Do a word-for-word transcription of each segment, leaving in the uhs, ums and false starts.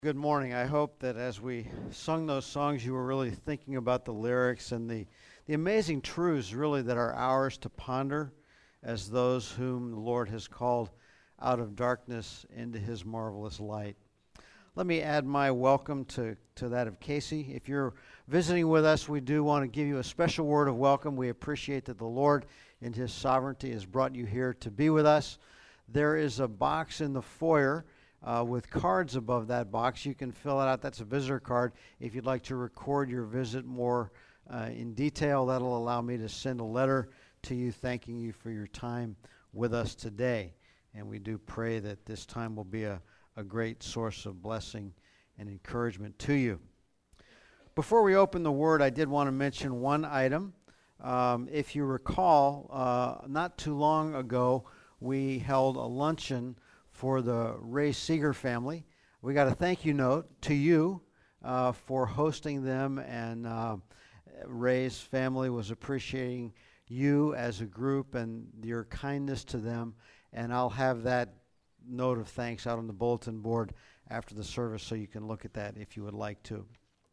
Good morning. I hope that as we sung those songs, you were really thinking about the lyrics and the, the amazing truths, really, that are ours to ponder as those whom the Lord has called out of darkness into his marvelous light. Let me add my welcome to, to that of Casey. If you're visiting with us, we do want to give you a special word of welcome. We appreciate that the Lord, in his sovereignty, has brought you here to be with us. There is a box in the foyer Uh, with cards above that box. You can fill it out. That's a visitor card. If you'd like to record your visit more uh, in detail, that'll allow me to send a letter to you thanking you for your time with us today. And we do pray that this time will be a, a great source of blessing and encouragement to you. Before we open the Word, I did want to mention one item. Um, if you recall, uh, not too long ago, we held a luncheon for the Ray Seeger family. We got a thank you note to you uh, for hosting them, and uh, Ray's family was appreciating you as a group and your kindness to them, and I'll have that note of thanks out on the bulletin board after the service so you can look at that if you would like to.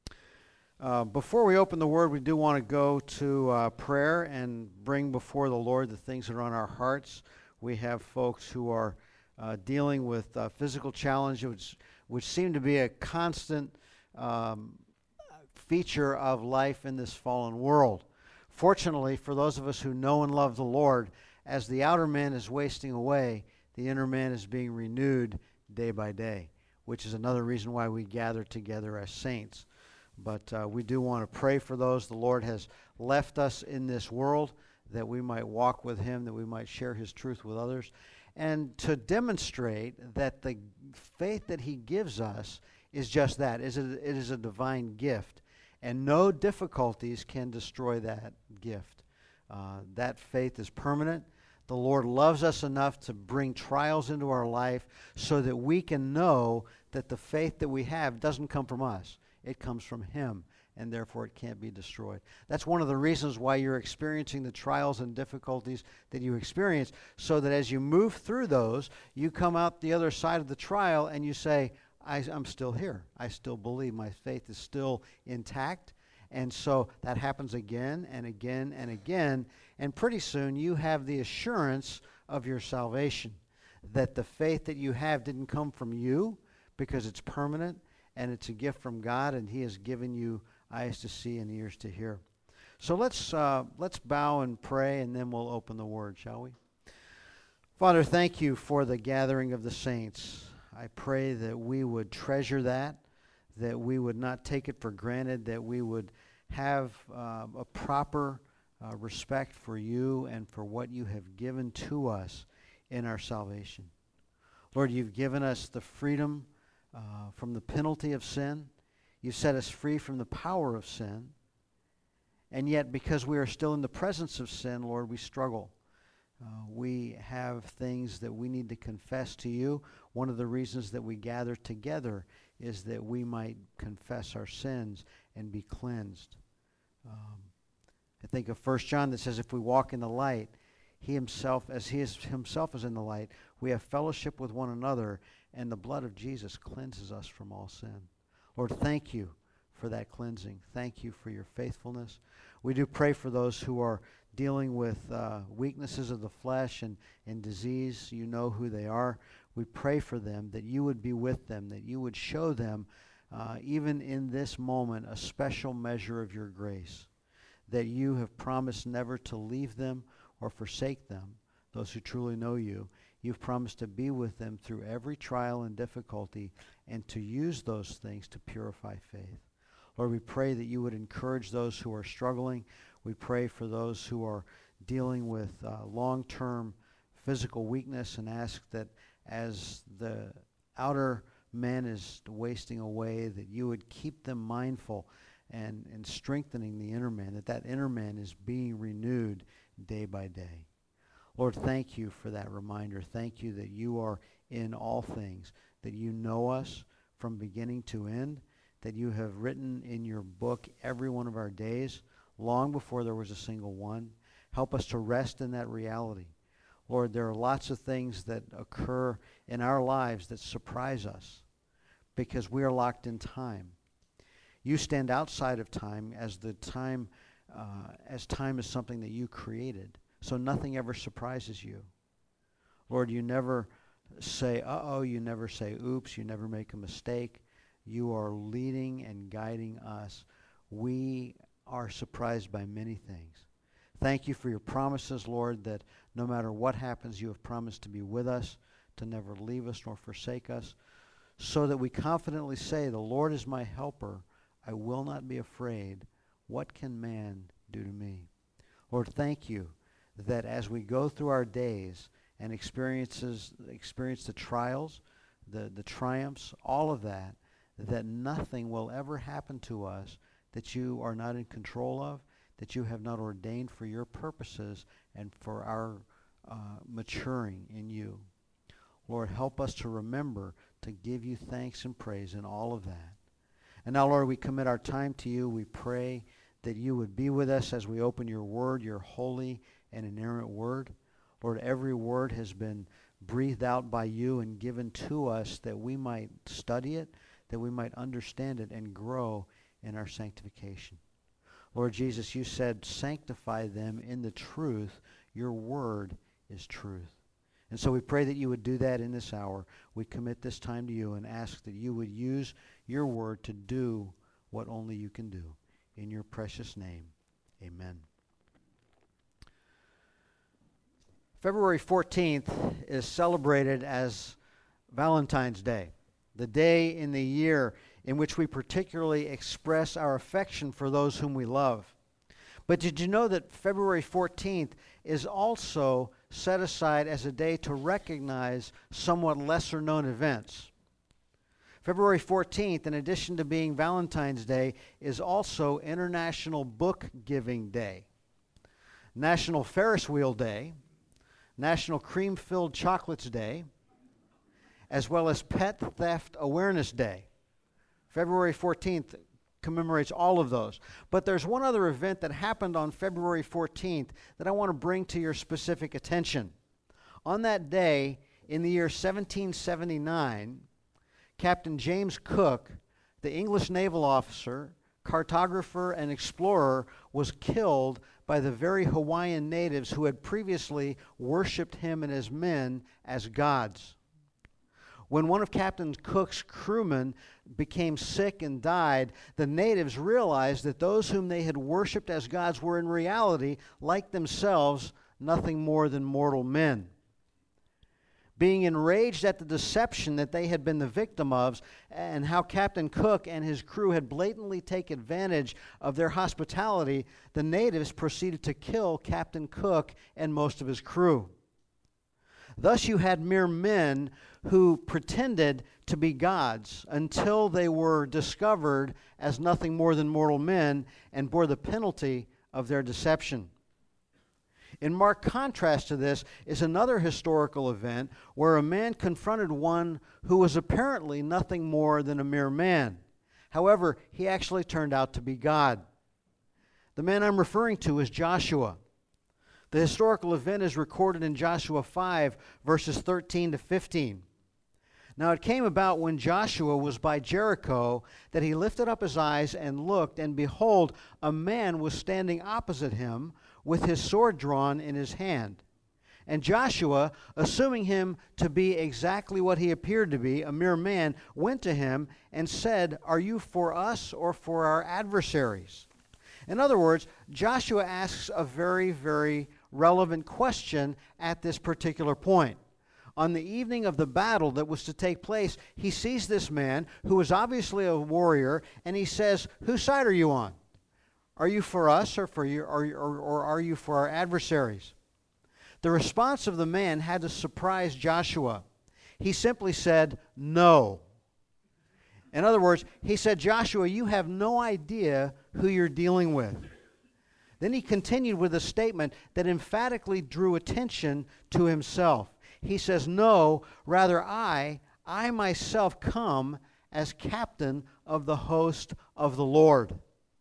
Uh, before we open the Word, we do want to go to uh, prayer and bring before the Lord the things that are on our hearts. We have folks who are Uh, dealing with uh, physical challenges, which, which seem to be a constant um, feature of life in this fallen world. Fortunately, for those of us who know and love the Lord, as the outer man is wasting away, the inner man is being renewed day by day, which is another reason why we gather together as saints. But uh, we do want to pray for those. The Lord has left us in this world that we might walk with him, that we might share his truth with others, and to demonstrate that the faith that he gives us is just that. It is a divine gift, and no difficulties can destroy that gift. Uh, that faith is permanent. The Lord loves us enough to bring trials into our life so that we can know that the faith that we have doesn't come from us. It comes from him, and therefore it can't be destroyed. That's one of the reasons why you're experiencing the trials and difficulties that you experience, so that as you move through those, you come out the other side of the trial and you say, I, I'm still here. I still believe. My faith is still intact. And so that happens again and again and again, and pretty soon you have the assurance of your salvation, that the faith that you have didn't come from you, because it's permanent and it's a gift from God, and he has given you eyes to see and ears to hear. So let's uh, let's bow and pray, and then we'll open the Word, shall we? Father, thank you for the gathering of the saints. I pray that we would treasure that, that we would not take it for granted, that we would have uh, a proper uh, respect for you and for what you have given to us in our salvation. Lord, you've given us the freedom uh, from the penalty of sin. You've set us free from the power of sin. And yet, because we are still in the presence of sin, Lord, we struggle. Uh, we have things that we need to confess to you. One of the reasons that we gather together is that we might confess our sins and be cleansed. Um, I think of First John that says, if we walk in the light, he himself, as he is, himself is in the light, we have fellowship with one another, and the blood of Jesus cleanses us from all sin. Lord, thank you for that cleansing. Thank you for your faithfulness. We do pray for those who are dealing with uh, weaknesses of the flesh and, and disease. You know who they are. We pray for them, that you would be with them, that you would show them, uh, even in this moment, a special measure of your grace, that you have promised never to leave them or forsake them, those who truly know you. You've promised to be with them through every trial and difficulty, and to use those things to purify faith. Lord, we pray that you would encourage those who are struggling. We pray for those who are dealing with uh, long-term physical weakness, and ask that as the outer man is wasting away, that you would keep them mindful and, and strengthening the inner man, that that inner man is being renewed day by day. Lord, thank you for that reminder. Thank you that you are in all things, that you know us from beginning to end, that you have written in your book every one of our days, long before there was a single one. Help us to rest in that reality. Lord, there are lots of things that occur in our lives that surprise us. because we are locked in time. You stand outside of time as the time, uh, as time is something that you created. So nothing ever surprises you. Lord, you never say, uh-oh, you never say, oops, you never make a mistake. You are leading and guiding us. We are surprised by many things. Thank you for your promises, Lord, that no matter what happens, you have promised to be with us, to never leave us nor forsake us, so that we confidently say, the Lord is my helper. I will not be afraid. What can man do to me? Lord, thank you that as we go through our days and experiences, experience the trials, the, the triumphs, all of that, that nothing will ever happen to us that you are not in control of, that you have not ordained for your purposes and for our uh, maturing in you. Lord, help us to remember to give you thanks and praise in all of that. And now, Lord, we commit our time to you. We pray that you would be with us as we open your word, your holy and inerrant word. Lord, every word has been breathed out by you and given to us that we might study it, that we might understand it and grow in our sanctification. Lord Jesus, you said, sanctify them in the truth. Your word is truth. And so we pray that you would do that in this hour. We commit this time to you and ask that you would use your word to do what only you can do. In your precious name, amen. February fourteenth is celebrated as Valentine's Day, the day in the year in which we particularly express our affection for those whom we love. But did you know that February fourteenth is also set aside as a day to recognize somewhat lesser known events? February fourteenth, in addition to being Valentine's Day, is also International Book Giving Day, National Ferris Wheel Day, National Cream-Filled Chocolates Day, as well as Pet Theft Awareness Day. February fourteenth commemorates all of those. But there's one other event that happened on February fourteenth that I want to bring to your specific attention. On that day, in the year seventeen seventy-nine, Captain James Cook, the English naval officer, cartographer, and explorer, was killed by the very Hawaiian natives who had previously worshipped him and his men as gods. When one of Captain Cook's crewmen became sick and died, the natives realized that those whom they had worshipped as gods were in reality, like themselves, nothing more than mortal men. Being enraged at the deception that they had been the victim of and how Captain Cook and his crew had blatantly taken advantage of their hospitality, the natives proceeded to kill Captain Cook and most of his crew. Thus you had mere men who pretended to be gods until they were discovered as nothing more than mortal men and bore the penalty of their deception. In marked contrast to this is another historical event where a man confronted one who was apparently nothing more than a mere man. However, he actually turned out to be God. The man I'm referring to is Joshua. The historical event is recorded in Joshua five, verses thirteen to fifteen. Now it came about when Joshua was by Jericho that he lifted up his eyes and looked, and behold, a man was standing opposite him with his sword drawn in his hand. And Joshua, assuming him to be exactly what he appeared to be, a mere man, went to him and said, "Are you for us or for our adversaries?" In other words, Joshua asks a very, very relevant question at this particular point. On the evening of the battle that was to take place, he sees this man who was obviously a warrior, and he says, "Whose side are you on? Are you for us or for you, or, or, or are you for our adversaries?" The response of the man had to surprise Joshua. He simply said, "No." In other words, he said, "Joshua, you have no idea who you're dealing with." Then he continued with a statement that emphatically drew attention to himself. He says, "No, rather I, I myself come as captain of the host of the Lord."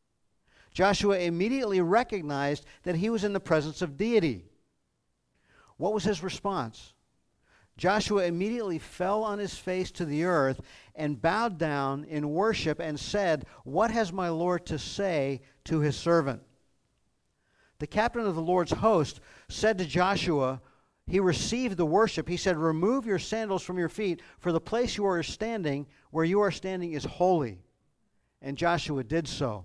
Joshua immediately recognized that he was in the presence of deity. What was his response? Joshua immediately fell on his face to the earth and bowed down in worship and said, "What has my Lord to say to his servant?" The captain of the Lord's host said to Joshua, he received the worship. He said, "Remove your sandals from your feet, for the place you are standing, where you are standing, is holy." And Joshua did so.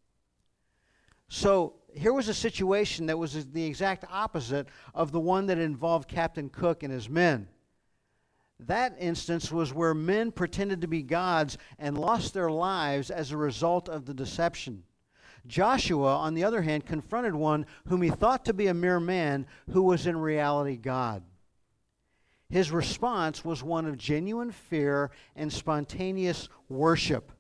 So here was a situation that was the exact opposite of the one that involved Captain Cook and his men. That instance was where men pretended to be gods and lost their lives as a result of the deception. Joshua, on the other hand, confronted one whom he thought to be a mere man who was in reality God. His response was one of genuine fear and spontaneous worship.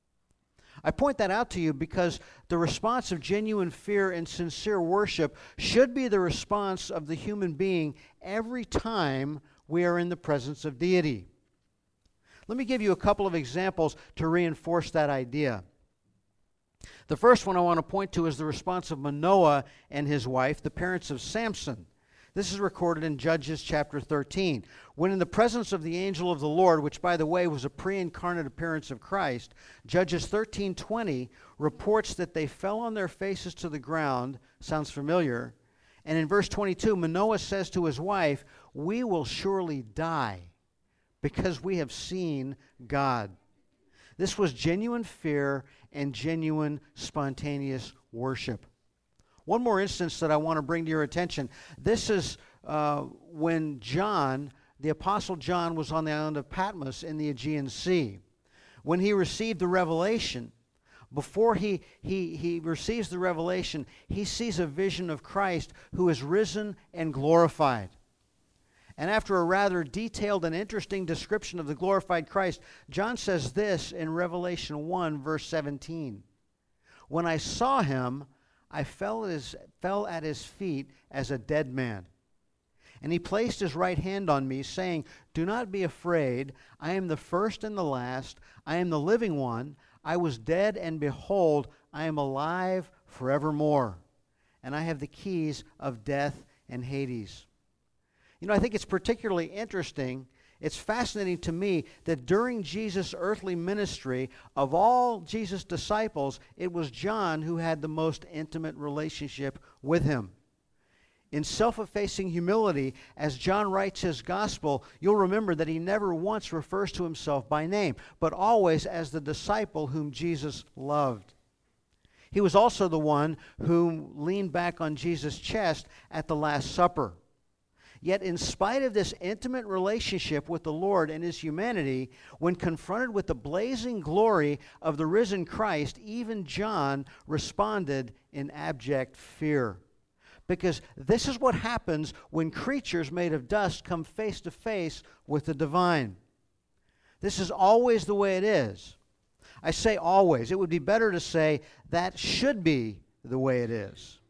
I point that out to you because the response of genuine fear and sincere worship should be the response of the human being every time we are in the presence of deity. Let me give you a couple of examples to reinforce that idea. The first one I want to point to is the response of Manoah and his wife, the parents of Samson. This is recorded in Judges chapter thirteen. When in the presence of the angel of the Lord, which by the way was a pre-incarnate appearance of Christ, Judges thirteen twenty reports that they fell on their faces to the ground. Sounds familiar. And in verse twenty-two, Manoah says to his wife, "We will surely die because we have seen God." This was genuine fear and genuine spontaneous worship. One more instance that I want to bring to your attention. This is uh, when John, the Apostle John, was on the island of Patmos in the Aegean Sea. When he received the revelation, before he, he, he receives the revelation, he sees a vision of Christ who is risen and glorified. And after a rather detailed and interesting description of the glorified Christ, John says this in Revelation one, verse seventeen. "When I saw him, I fell at, his, fell at his feet as a dead man. And he placed his right hand on me, saying, 'Do not be afraid. I am the first and the last. I am the living one. I was dead, and behold, I am alive forevermore. And I have the keys of death and Hades.'" You know, I think it's particularly interesting, it's fascinating to me that during Jesus' earthly ministry, of all Jesus' disciples, it was John who had the most intimate relationship with him. In self-effacing humility, as John writes his gospel, you'll remember that he never once refers to himself by name, but always as the disciple whom Jesus loved. He was also the one who leaned back on Jesus' chest at the Last Supper. Yet in spite of this intimate relationship with the Lord and his humanity, when confronted with the blazing glory of the risen Christ, even John responded in abject fear. Because this is what happens when creatures made of dust come face to face with the divine. This is always the way it is. I say always. It would be better to say that should be the way it is.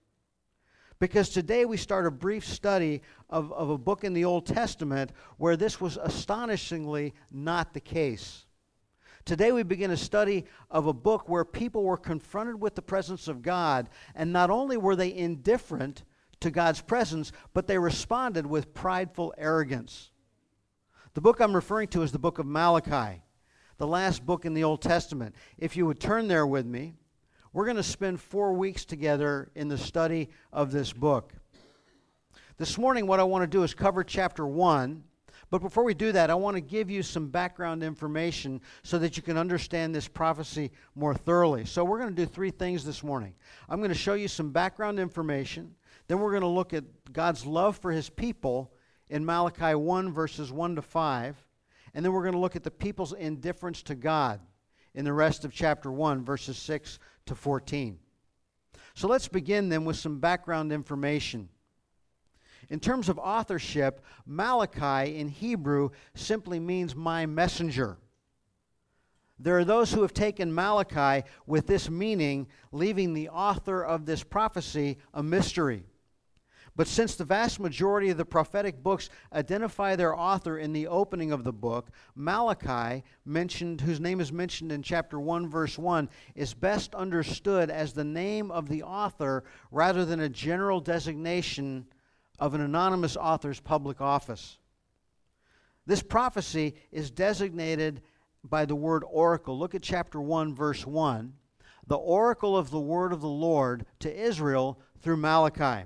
Because today we start a brief study of, of a book in the Old Testament where this was astonishingly not the case. Today we begin a study of a book where people were confronted with the presence of God, and not only were they indifferent to God's presence, but they responded with prideful arrogance. The book I'm referring to is the book of Malachi, the last book in the Old Testament. If you would turn there with me, we're going to spend four weeks together in the study of this book. This morning, what I want to do is cover chapter one. But before we do that, I want to give you some background information so that you can understand this prophecy more thoroughly. So we're going to do three things this morning. I'm going to show you some background information. Then we're going to look at God's love for his people in Malachi one, verses one to five. And then we're going to look at the people's indifference to God in the rest of chapter one, verses six to fourteen. So let's begin then with some background information. In terms of authorship, Malachi in Hebrew simply means my messenger. There are those who have taken Malachi with this meaning, leaving the author of this prophecy a mystery. But since the vast majority of the prophetic books identify their author in the opening of the book, Malachi, mentioned, whose name is mentioned in chapter one, verse one, is best understood as the name of the author rather than a general designation of an anonymous author's public office. This prophecy is designated by the word oracle. Look at chapter one, verse one. The oracle of the word of the Lord to Israel through Malachi.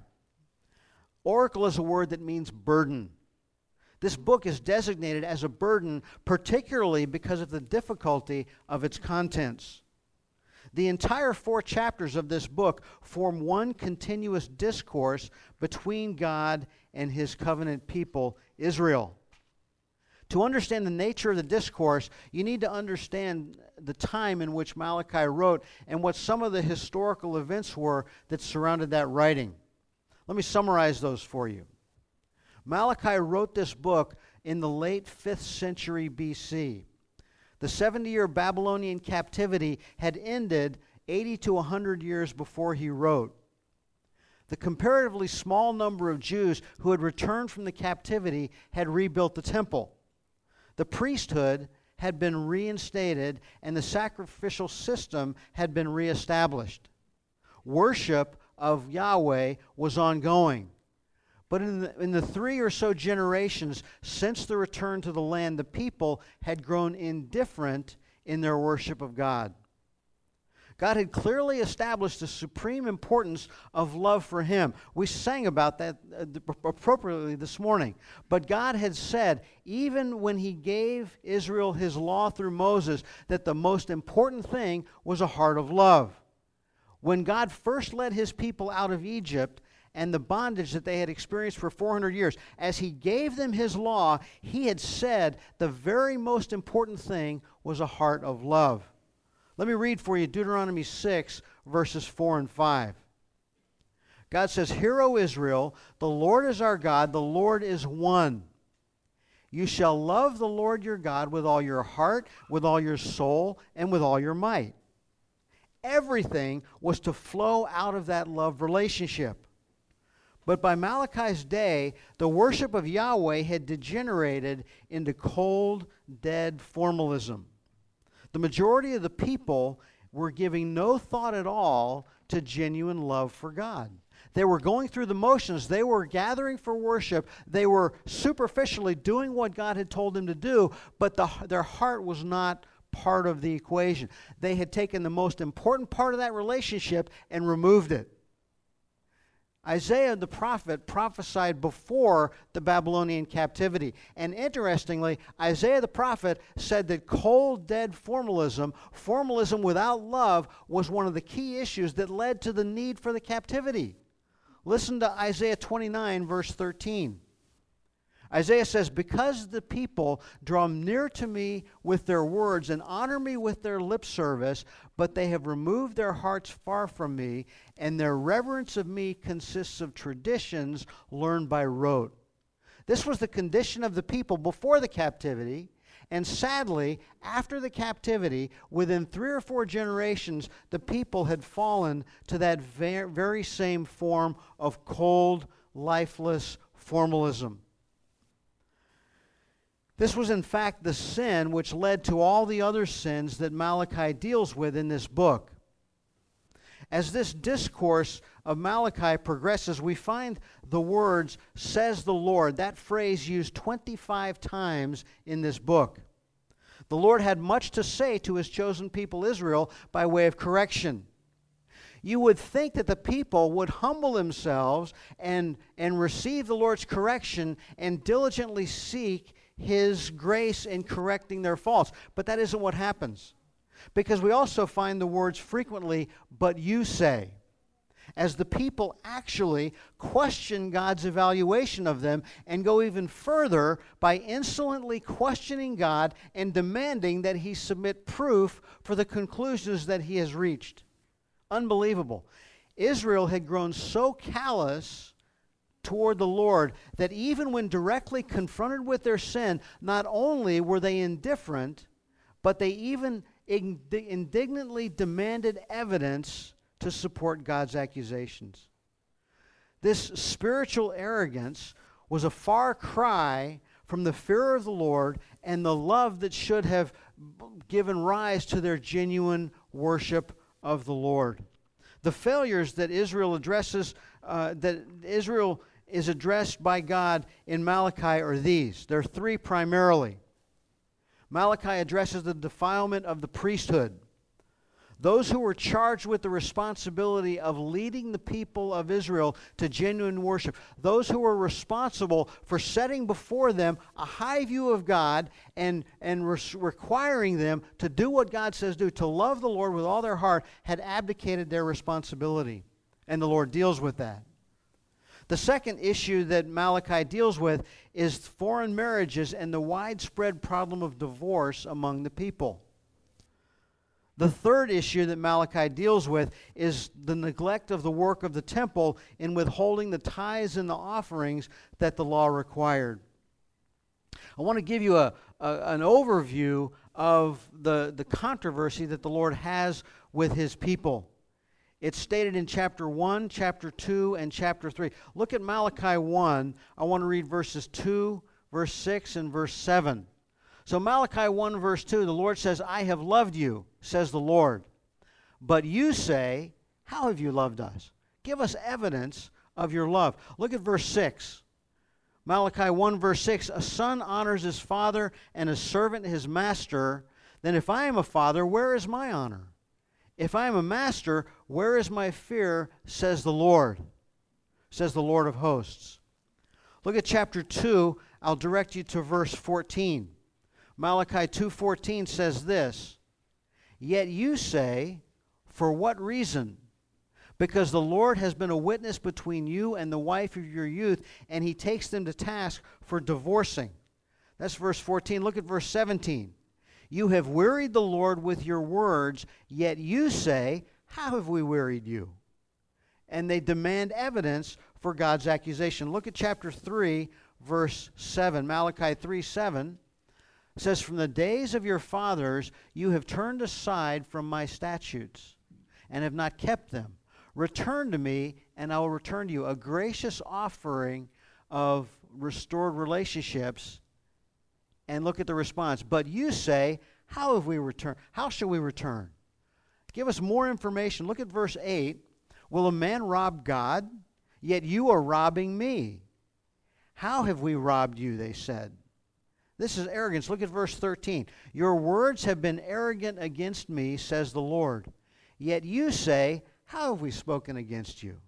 Oracle is a word that means burden. This book is designated as a burden, particularly because of the difficulty of its contents. The entire four chapters of this book form one continuous discourse between God and his covenant people, Israel. To understand the nature of the discourse, you need to understand the time in which Malachi wrote and what some of the historical events were that surrounded that writing. Let me summarize those for you. Malachi wrote this book in the late fifth century B C. The seventy-year Babylonian captivity had ended eighty to one hundred years before he wrote. The comparatively small number of Jews who had returned from the captivity had rebuilt the temple. The priesthood had been reinstated and the sacrificial system had been reestablished. Worship of Yahweh was ongoing. But in the, in the three or so generations since the return to the land, the people had grown indifferent in their worship of God. God had clearly established the supreme importance of love for him. We sang about that appropriately this morning. But God had said, even when he gave Israel his law through Moses, that the most important thing was a heart of love. When God first led his people out of Egypt and the bondage that they had experienced for four hundred years, as he gave them his law, he had said the very most important thing was a heart of love. Let me read for you Deuteronomy six, verses four and five. God says, "Hear, O Israel, the Lord is our God, the Lord is one. You shall love the Lord your God with all your heart, with all your soul, and with all your might." Everything was to flow out of that love relationship. But by Malachi's day, the worship of Yahweh had degenerated into cold, dead formalism. The majority of the people were giving no thought at all to genuine love for God. They were going through the motions. They were gathering for worship. They were superficially doing what God had told them to do, but the, their heart was not part of the equation. They had taken the most important part of that relationship and removed it. Isaiah the prophet prophesied before the Babylonian captivity. And interestingly, Isaiah the prophet said that cold, dead formalism, formalism without love, was one of the key issues that led to the need for the captivity. Listen to Isaiah twenty-nine, verse thirteen. Isaiah says, "Because the people draw near to me with their words and honor me with their lip service, but they have removed their hearts far from me, and their reverence of me consists of traditions learned by rote." This was the condition of the people before the captivity, and sadly, after the captivity, within three or four generations, the people had fallen to that ver- very same form of cold, lifeless formalism. This was in fact the sin which led to all the other sins that Malachi deals with in this book. As this discourse of Malachi progresses, we find the words, "says the Lord," that phrase used twenty-five times in this book. The Lord had much to say to his chosen people Israel by way of correction. You would think that the people would humble themselves and, and receive the Lord's correction and diligently seek his grace in correcting their faults. But that isn't what happens. Because we also find the words frequently, "but you say," as the people actually question God's evaluation of them and go even further by insolently questioning God and demanding that he submit proof for the conclusions that he has reached. Unbelievable. Israel had grown so callous toward the Lord that even when directly confronted with their sin, not only were they indifferent, but they even indignantly demanded evidence to support God's accusations. This spiritual arrogance was a far cry from the fear of the Lord and the love that should have given rise to their genuine worship of the Lord. The failures that Israel addresses, uh, that Israel is addressed by God in Malachi are these. There are three primarily. Malachi addresses the defilement of the priesthood. Those who were charged with the responsibility of leading the people of Israel to genuine worship. Those who were responsible for setting before them a high view of God and, and re- requiring them to do what God says do, to love the Lord with all their heart, had abdicated their responsibility. And the Lord deals with that. The second issue that Malachi deals with is foreign marriages and the widespread problem of divorce among the people. The third issue that Malachi deals with is the neglect of the work of the temple in withholding the tithes and the offerings that the law required. I want to give you a, a, an overview of the, the controversy that the Lord has with his people. It's stated in chapter one, chapter two, and chapter three. Look at Malachi one. I want to read verses two, verse six, and verse seven. So Malachi one, verse two, the Lord says, I have loved you, says the Lord. But you say, how have you loved us? Give us evidence of your love. Look at verse six. Malachi one, verse six, a son honors his father and a servant his master. Then if I am a father, where is my honor? If I am a master, where is my fear, says the Lord, says the Lord of hosts. Look at chapter two. I'll direct you to verse fourteen. Malachi two fourteen says this, yet you say, for what reason? Because the Lord has been a witness between you and the wife of your youth, and he takes them to task for divorcing. That's verse fourteen. Look at verse seventeen. You have wearied the Lord with your words, yet you say, how have we wearied you? And they demand evidence for God's accusation. Look at chapter three, verse seven. Malachi three seven says, from the days of your fathers you have turned aside from my statutes and have not kept them. Return to me, and I will return to you. A gracious offering of restored relationships. And look at the response. But you say, how have we returned? How shall we return? Give us more information. Look at verse eight. Will a man rob God? Yet you are robbing me. How have we robbed you, they said. This is arrogance. Look at verse thirteen. Your words have been arrogant against me, says the Lord. Yet you say, how have we spoken against you?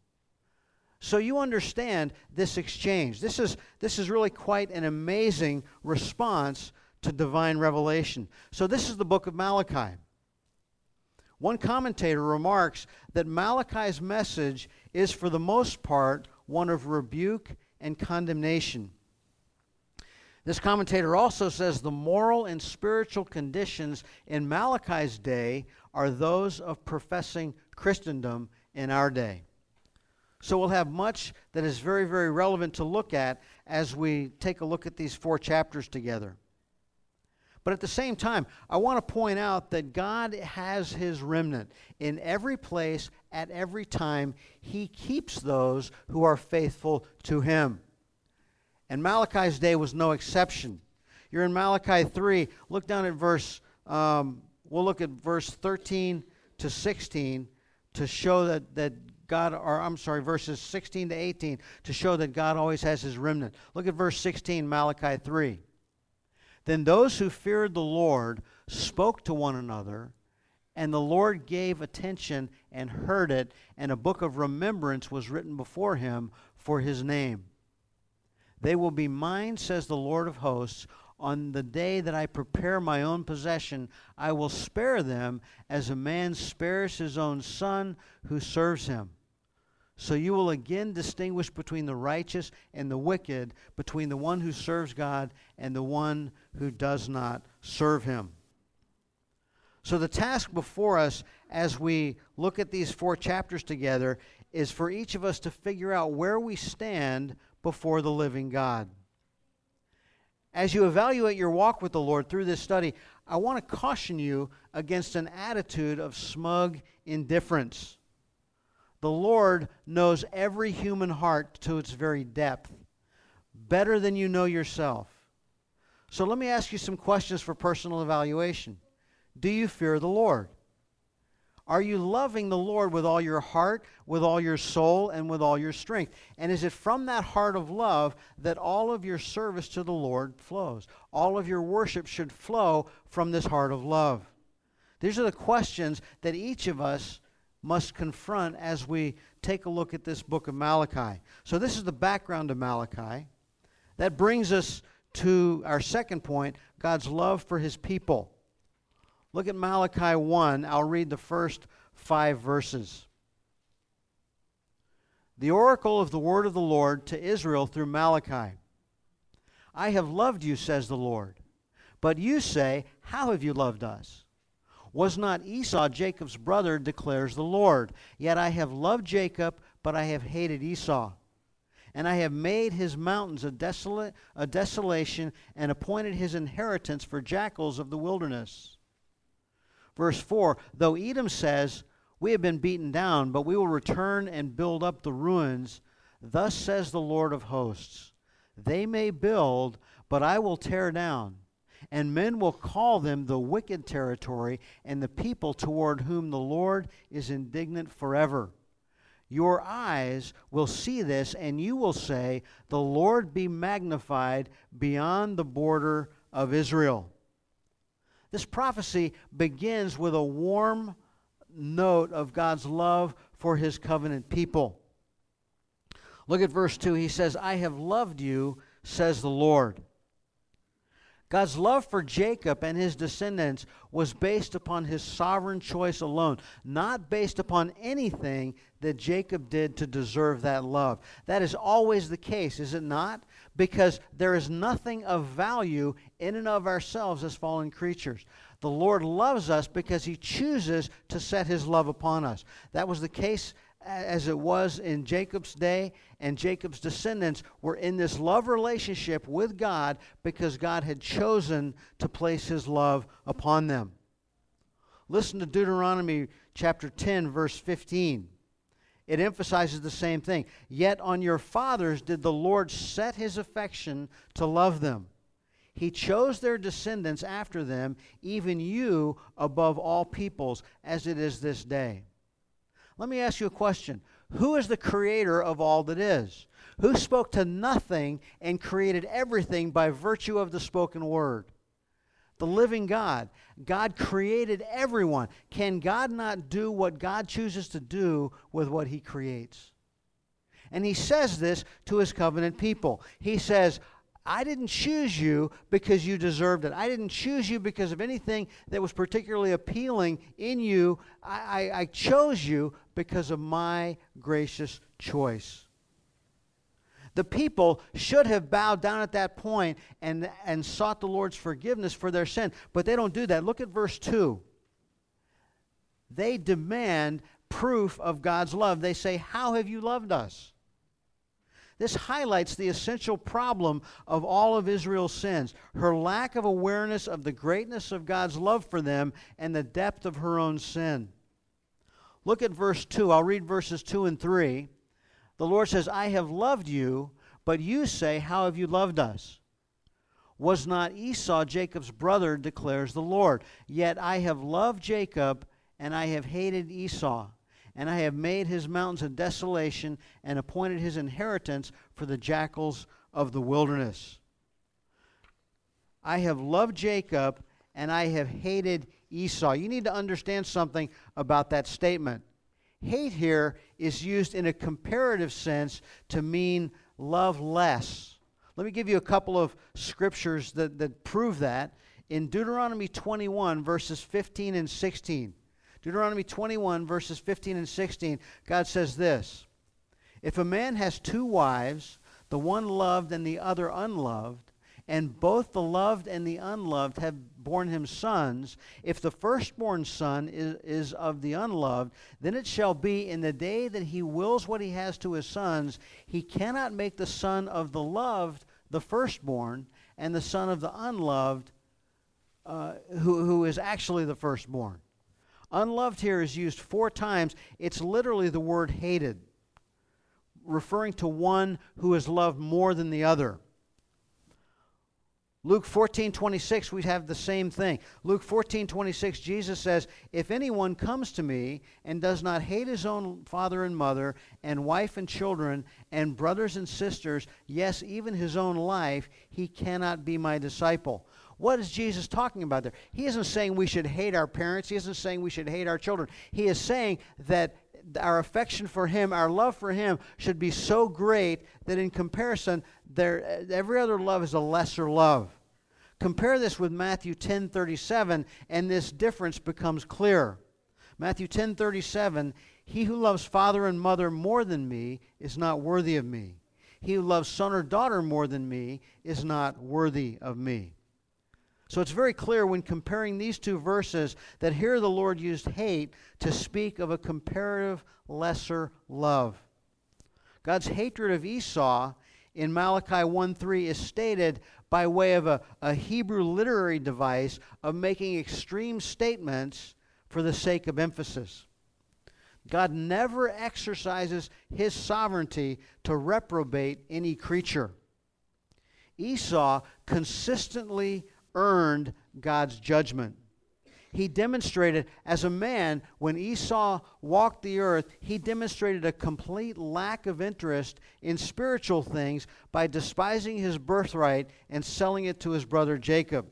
So you understand this exchange. This is, this is really quite an amazing response to divine revelation. So this is the book of Malachi. One commentator remarks that Malachi's message is for the most part one of rebuke and condemnation. This commentator also says the moral and spiritual conditions in Malachi's day are those of professing Christendom in our day. So we'll have much that is very, very relevant to look at as we take a look at these four chapters together. But at the same time, I want to point out that God has his remnant. In every place, at every time, he keeps those who are faithful to him. And Malachi's day was no exception. You're in Malachi three. Look down at verse, um, we'll look at verse thirteen to sixteen to show that, that God, or I'm sorry, verses sixteen to eighteen to show that God always has his remnant. Look at verse sixteen, Malachi three. Then those who feared the Lord spoke to one another, and the Lord gave attention and heard it, and a book of remembrance was written before him for his name. They will be mine, says the Lord of hosts. On the day that I prepare my own possession, I will spare them as a man spares his own son who serves him. So you will again distinguish between the righteous and the wicked, between the one who serves God and the one who does not serve him. So the task before us as we look at these four chapters together is for each of us to figure out where we stand before the living God. As you evaluate your walk with the Lord through this study, I want to caution you against an attitude of smug indifference. The Lord knows every human heart to its very depth, better than you know yourself. So let me ask you some questions for personal evaluation. Do you fear the Lord? Are you loving the Lord with all your heart, with all your soul, and with all your strength? And is it from that heart of love that all of your service to the Lord flows? All of your worship should flow from this heart of love. These are the questions that each of us must confront as we take a look at this book of Malachi. So this is the background of Malachi. That brings us to our second point, God's love for his people. Look at Malachi one. I'll read the first five verses. The oracle of the word of the Lord to Israel through Malachi. I have loved you, says the Lord. But you say, how have you loved us? Was not Esau Jacob's brother, declares the Lord? Yet I have loved Jacob, but I have hated Esau. And I have made his mountains a, desolate, a desolation, and appointed his inheritance for jackals of the wilderness. Verse four, though Edom says, we have been beaten down, but we will return and build up the ruins, thus says the Lord of hosts, they may build, but I will tear down, and men will call them the wicked territory, and the people toward whom the Lord is indignant forever. Your eyes will see this, and you will say, the Lord be magnified beyond the border of Israel. This prophecy begins with a warm note of God's love for his covenant people. Look at verse two. He says, I have loved you, says the Lord. God's love for Jacob and his descendants was based upon his sovereign choice alone, not based upon anything that Jacob did to deserve that love. That is always the case, is it not? Because there is nothing of value in and of ourselves as fallen creatures. The Lord loves us because he chooses to set his love upon us. That was the case as it was in Jacob's day, and Jacob's descendants were in this love relationship with God because God had chosen to place his love upon them. Listen to Deuteronomy chapter ten, verse fifteen. It emphasizes the same thing. Yet on your fathers did the Lord set his affection to love them. He chose their descendants after them, even you above all peoples, as it is this day. Let me ask you a question. Who is the creator of all that is? Who spoke to nothing and created everything by virtue of the spoken word? The living God. God created everyone. Can God not do what God chooses to do with what he creates? And he says this to his covenant people. He says, I didn't choose you because you deserved it. I didn't choose you because of anything that was particularly appealing in you. I, I, I chose you because of my gracious choice. The people should have bowed down at that point and, and sought the Lord's forgiveness for their sin, but they don't do that. Look at verse two. They demand proof of God's love. They say, how have you loved us? This highlights the essential problem of all of Israel's sins, her lack of awareness of the greatness of God's love for them and the depth of her own sin. Look at verse two. I'll read verses two and three. The Lord says, I have loved you, but you say, how have you loved us? Was not Esau Jacob's brother, declares the Lord. Yet I have loved Jacob, and I have hated Esau. And I have made his mountains a desolation and appointed his inheritance for the jackals of the wilderness. I have loved Jacob, and I have hated Esau. You need to understand something about that statement. Hate here is used in a comparative sense to mean love less. Let me give you a couple of scriptures that, that prove that. In Deuteronomy twenty-one, verses fifteen and sixteen. Deuteronomy twenty-one, verses fifteen and sixteen, God says this, if a man has two wives, the one loved and the other unloved, and both the loved and the unloved have borne him sons, if the firstborn son is, is of the unloved, then it shall be in the day that he wills what he has to his sons, he cannot make the son of the loved the firstborn, and the son of the unloved, uh, who, who is actually the firstborn. Unloved here is used four times. It's literally the word hated, referring to one who is loved more than the other. Luke fourteen twenty-six, we have the same thing. Luke fourteen twenty-six, Jesus says, if anyone comes to me and does not hate his own father and mother and wife and children and brothers and sisters, yes, even his own life, he cannot be my disciple. What is Jesus talking about there? He isn't saying we should hate our parents. He isn't saying we should hate our children. He is saying that our affection for him, our love for him should be so great that in comparison, there, every other love is a lesser love. Compare this with Matthew ten thirty-seven, and this difference becomes clear. Matthew ten thirty-seven, he who loves father and mother more than me is not worthy of me. He who loves son or daughter more than me is not worthy of me. So it's very clear when comparing these two verses that here the Lord used hate to speak of a comparative lesser love. God's hatred of Esau in Malachi one three is stated by way of a, a Hebrew literary device of making extreme statements for the sake of emphasis. God never exercises his sovereignty to reprobate any creature. Esau consistently earned God's judgment. He demonstrated, as a man, when Esau walked the earth, he demonstrated a complete lack of interest in spiritual things by despising his birthright and selling it to his brother Jacob.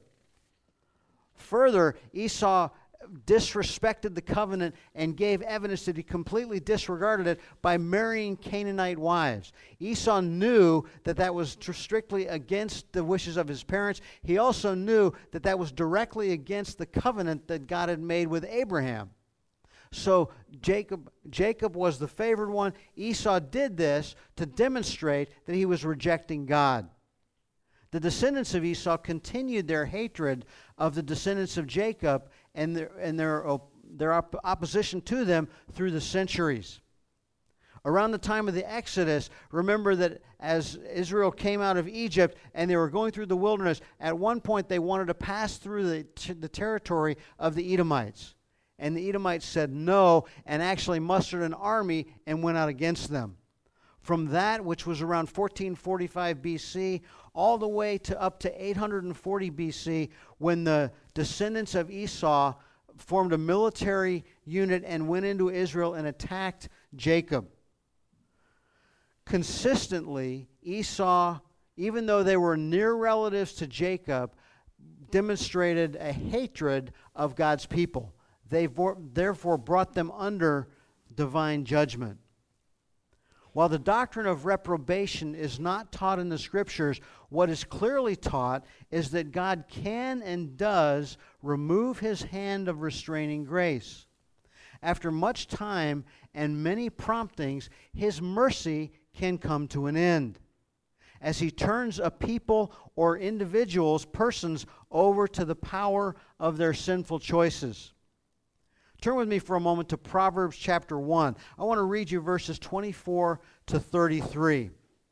Further, Esau disrespected the covenant and gave evidence that he completely disregarded it by marrying Canaanite wives. Esau knew that that was strictly against the wishes of his parents. He also knew that that was directly against the covenant that God had made with Abraham. So Jacob, Jacob was the favored one. Esau did this to demonstrate that he was rejecting God. The descendants of Esau continued their hatred of the descendants of Jacob and their, and their, their op- opposition to them through the centuries. Around the time of the Exodus, remember that as Israel came out of Egypt and they were going through the wilderness, at one point they wanted to pass through the, t- the territory of the Edomites. And the Edomites said no and actually mustered an army and went out against them. From that, which was around fourteen forty-five B C, all the way to up to eight hundred forty B C, when the descendants of Esau formed a military unit and went into Israel and attacked Jacob. Consistently, Esau, even though they were near relatives to Jacob, demonstrated a hatred of God's people. They therefore brought them under divine judgment. While the doctrine of reprobation is not taught in the Scriptures, what is clearly taught is that God can and does remove his hand of restraining grace. After much time and many promptings, his mercy can come to an end, as he turns a people or individuals, persons, over to the power of their sinful choices. Turn with me for a moment to Proverbs chapter one. I want to read you verses twenty-four to thirty-three.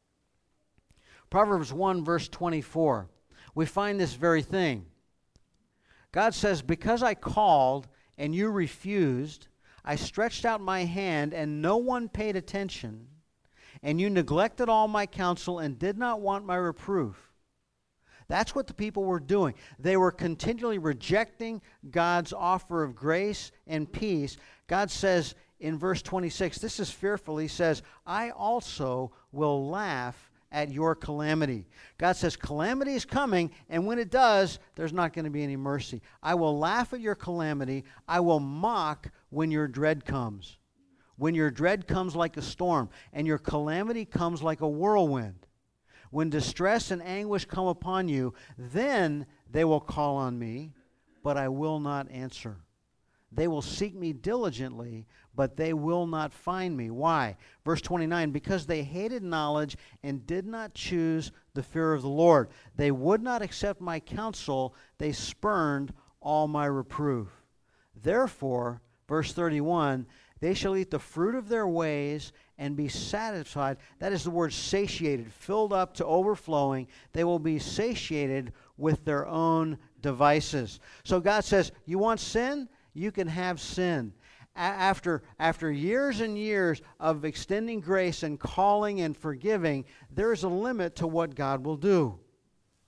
Proverbs one, verse twenty-four. We find this very thing. God says, because I called and you refused, I stretched out my hand and no one paid attention, and you neglected all my counsel and did not want my reproof. That's what the people were doing. They were continually rejecting God's offer of grace and peace. God says in verse twenty-six, this is fearful. He says, I also will laugh at your calamity. God says, calamity is coming, and when it does, there's not going to be any mercy. I will laugh at your calamity. I will mock when your dread comes. When your dread comes like a storm, and your calamity comes like a whirlwind. When distress and anguish come upon you, then they will call on me, but I will not answer. They will seek me diligently, but they will not find me. Why? Verse twenty-nine, because they hated knowledge and did not choose the fear of the Lord. They would not accept my counsel. They spurned all my reproof. Therefore, verse thirty-one, they shall eat the fruit of their ways and be satisfied. That is the word satiated, filled up to overflowing. They will be satiated with their own devices. So God says, you want sin? You can have sin. A- after, after years and years of extending grace and calling and forgiving, there is a limit to what God will do.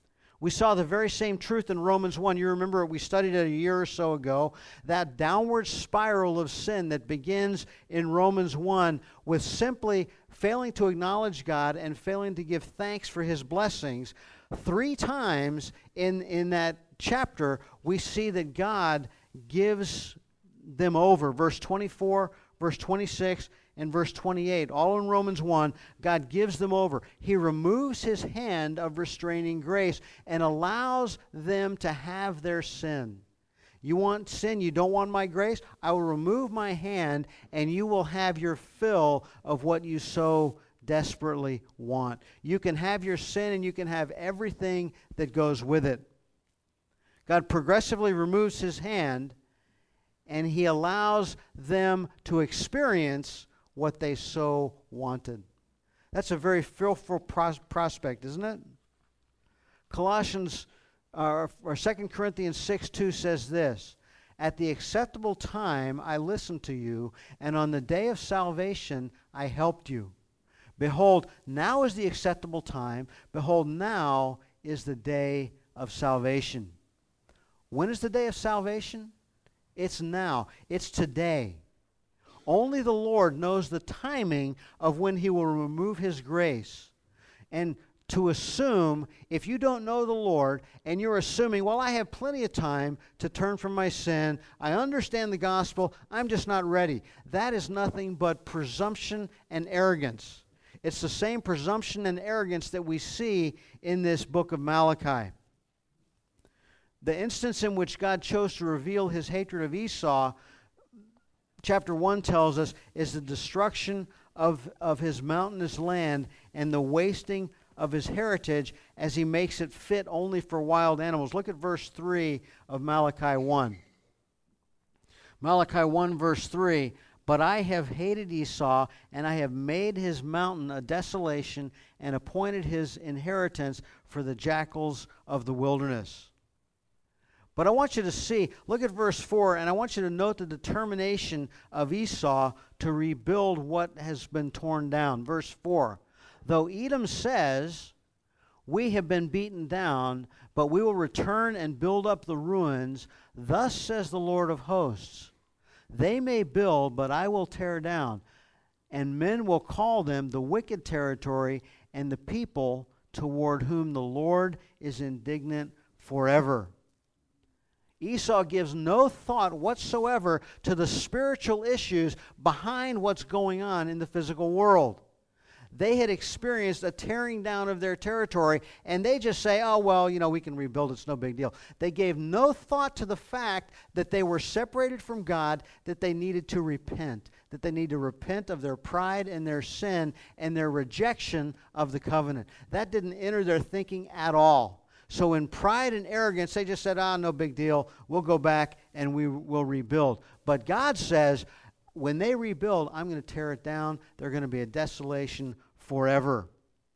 We saw the very same truth in Romans one. You remember we studied it a year or so ago. That downward spiral of sin that begins in Romans one with simply failing to acknowledge God and failing to give thanks for His blessings. Three times in, in that chapter, we see that God gives them over. Verse twenty-four, verse twenty-six, and verse twenty-eight, all in Romans one, God gives them over. He removes His hand of restraining grace and allows them to have their sin. You want sin, you don't want my grace? I will remove my hand and you will have your fill of what you so desperately want. You can have your sin and you can have everything that goes with it. God progressively removes His hand and He allows them to experience what they so wanted. That's a very fearful pros- prospect, isn't it? Colossians, uh, or Second Corinthians six two says this, "At the acceptable time I listened to you, and on the day of salvation I helped you. Behold, now is the acceptable time. Behold, now is the day of salvation." When is the day of salvation? It's now. It's today. Only the Lord knows the timing of when He will remove His grace. And to assume, if you don't know the Lord and you're assuming, well, I have plenty of time to turn from my sin, I understand the gospel, I'm just not ready. That is nothing but presumption and arrogance. It's the same presumption and arrogance that we see in this book of Malachi. The instance in which God chose to reveal His hatred of Esau, chapter one tells us, is the destruction of, of his mountainous land and the wasting of his heritage as he makes it fit only for wild animals. Look at verse three of Malachi one. Malachi one verse three, "But I have hated Esau, and I have made his mountain a desolation, and appointed his inheritance for the jackals of the wilderness." But I want you to see, look at verse four, and I want you to note the determination of Esau to rebuild what has been torn down. Verse four, "Though Edom says, 'We have been beaten down, but we will return and build up the ruins,' thus says the Lord of hosts, 'They may build, but I will tear down, and men will call them the wicked territory and the people toward whom the Lord is indignant forever.'" Esau gives no thought whatsoever to the spiritual issues behind what's going on in the physical world. They had experienced a tearing down of their territory, and they just say, oh, well, you know, we can rebuild, it's no big deal. They gave no thought to the fact that they were separated from God, that they needed to repent, that they need to repent of their pride and their sin and their rejection of the covenant. That didn't enter their thinking at all. So in pride and arrogance, they just said, ah, no big deal. We'll go back and we will rebuild. But God says, when they rebuild, I'm going to tear it down. They're going to be a desolation forever.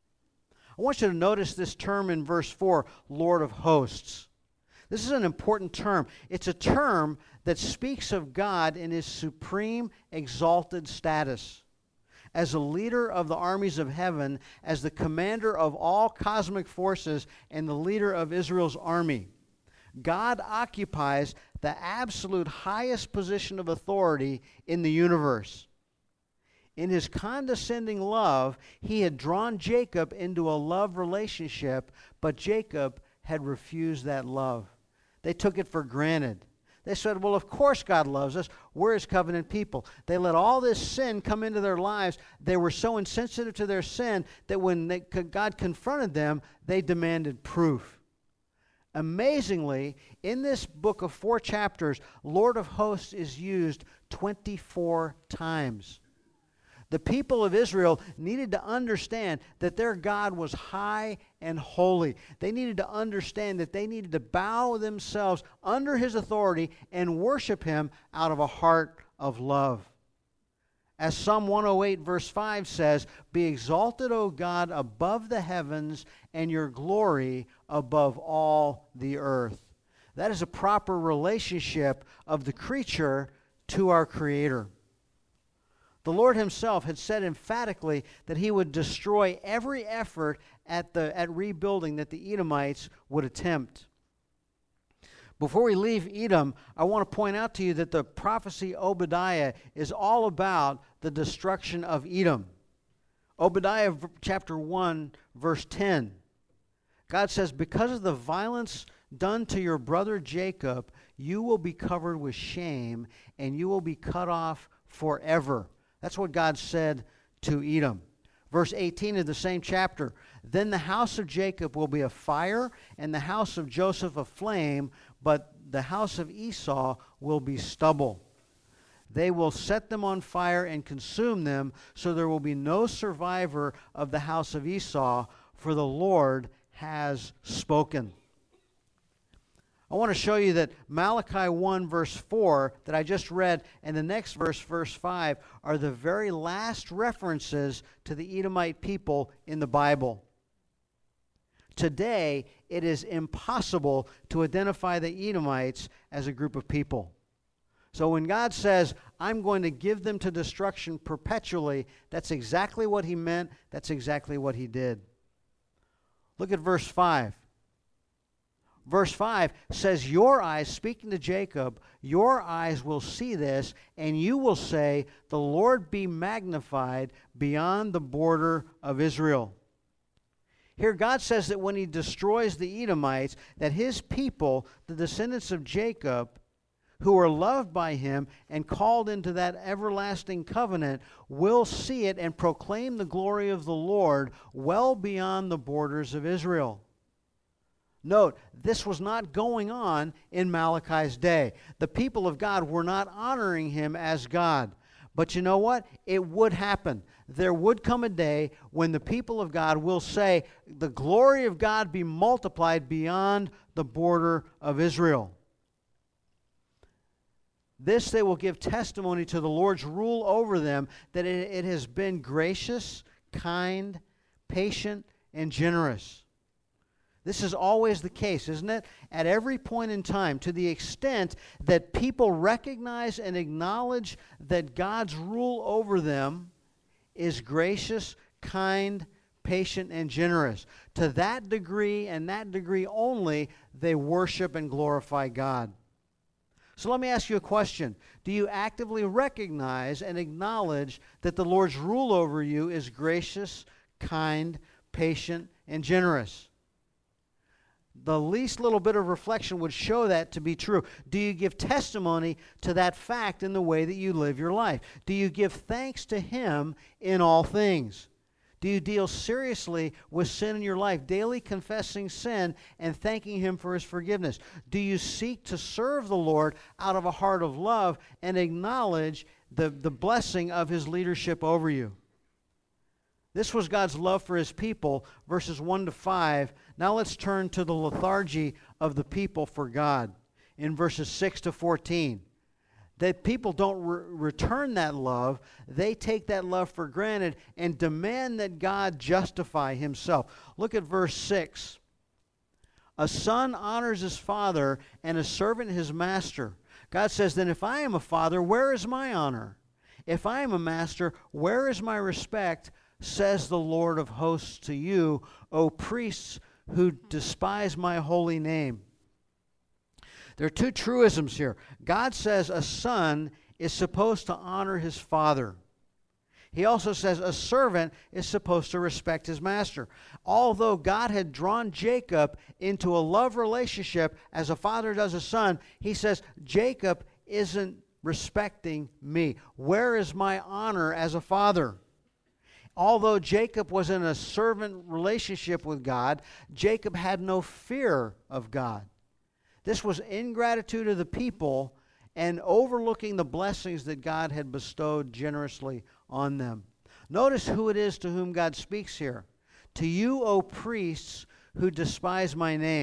I want you to notice this term in verse four, Lord of hosts. This is an important term. It's a term that speaks of God in His supreme exalted status. As a leader of the armies of heaven, as the commander of all cosmic forces and the leader of Israel's army, God occupies the absolute highest position of authority in the universe. In His condescending love, He had drawn Jacob into a love relationship, but Jacob had refused that love. They took it for granted. They said, well, of course God loves us. We're His covenant people. They let all this sin come into their lives. They were so insensitive to their sin that when they, God confronted them, they demanded proof. Amazingly, in this book of four chapters, Lord of hosts is used twenty-four times. The people of Israel needed to understand that their God was high and holy. They needed to understand that they needed to bow themselves under His authority and worship Him out of a heart of love. As Psalm one oh eight verse five says, "Be exalted, O God, above the heavens, and your glory above all the earth." That is a proper relationship of the creature to our Creator. The Lord himself had said emphatically that he would destroy every effort at, the, at rebuilding that the Edomites would attempt. Before we leave Edom, I want to point out to you that the prophecy Obadiah is all about the destruction of Edom. Obadiah chapter one, verse ten. God says, because of the violence done to your brother Jacob, you will be covered with shame, and you will be cut off forever. That's what God said to Edom. Verse eighteen of the same chapter, then the house of Jacob will be a fire, and the house of Joseph a flame, but the house of Esau will be stubble. They will set them on fire and consume them, so there will be no survivor of the house of Esau, for the Lord has spoken. I want to show you that Malachi one verse four that I just read and the next verse, verse five, are the very last references to the Edomite people in the Bible. Today, it is impossible to identify the Edomites as a group of people. So when God says, I'm going to give them to destruction perpetually, that's exactly what he meant. That's exactly what he did. Look at verse five. Verse five says, your eyes, speaking to Jacob, your eyes will see this, and you will say, the Lord be magnified beyond the border of Israel. Here God says that when he destroys the Edomites, that his people, the descendants of Jacob, who are loved by him and called into that everlasting covenant, will see it and proclaim the glory of the Lord well beyond the borders of Israel. Note, this was not going on in Malachi's day. The people of God were not honoring him as God. But you know what? It would happen. There would come a day when the people of God will say, the glory of God be multiplied beyond the border of Israel. This they will give testimony to the Lord's rule over them, that it, it has been gracious, kind, patient, and generous. This is always the case, isn't it? At every point in time, to the extent that people recognize and acknowledge that God's rule over them is gracious, kind, patient, and generous. To that degree and that degree only, they worship and glorify God. So let me ask you a question. Do you actively recognize and acknowledge that the Lord's rule over you is gracious, kind, patient, and generous? The least little bit of reflection would show that to be true. Do you give testimony to that fact in the way that you live your life? Do you give thanks to him in all things? Do you deal seriously with sin in your life, daily confessing sin and thanking him for his forgiveness? Do you seek to serve the Lord out of a heart of love and acknowledge the, the blessing of his leadership over you? This was God's love for his people, verses one to five. Now let's turn to the lethargy of the people for God in verses six to fourteen. That people don't re- return that love. They take that love for granted and demand that God justify himself. Look at verse six. A son honors his father and a servant his master. God says, then if I am a father, where is my honor? If I am a master, where is my respect? Says the Lord of hosts to you, O priests who despise my holy name. There are two truisms here. God says a son is supposed to honor his father. He also says a servant is supposed to respect his master. Although God had drawn Jacob into a love relationship as a father does a son, he says Jacob isn't respecting me. Where is my honor as a father? Although Jacob was in a servant relationship with God, Jacob had no fear of God. This was ingratitude of the people and overlooking the blessings that God had bestowed generously on them. Notice who it is to whom God speaks here. To you, O priests, who despise my name.